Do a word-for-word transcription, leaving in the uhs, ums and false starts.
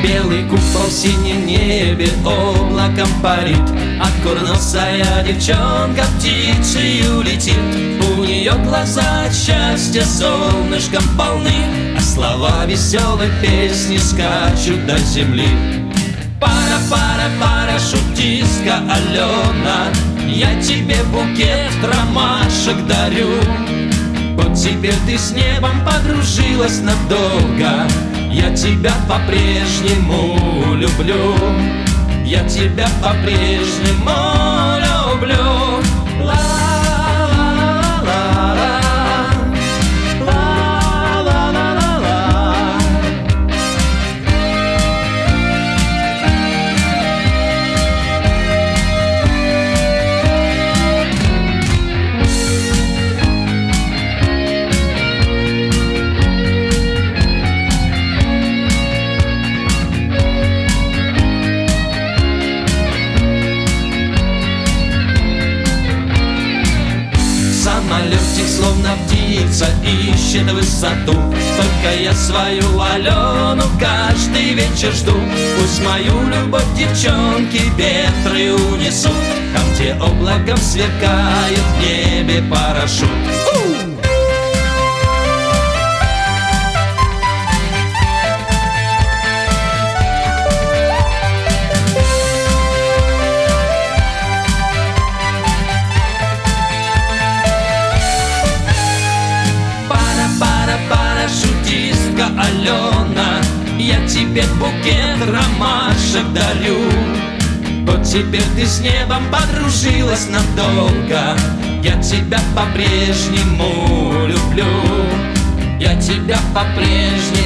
Белый купол в синем небе облаком парит, а курносая девчонка птицею летит. У нее глаза от счастья солнышком полны, а слова веселой песни скачут до земли. Пара-пара-парашютистка Алена, я тебе букет ромашек дарю. Вот теперь ты с небом подружилась надолго, я тебя по-прежнему люблю. Я тебя по-прежнему люблю. Самолетик, словно птица, ищет высоту. Только я свою Алену каждый вечер жду. Пусть мою любовь девчонки ветры унесут, там, где облаком сверкает в небе парашют. Парашютистка Алена, я тебе букет ромашек дарю. Вот теперь ты с небом подружилась надолго, я тебя по-прежнему люблю. Я тебя по-прежнему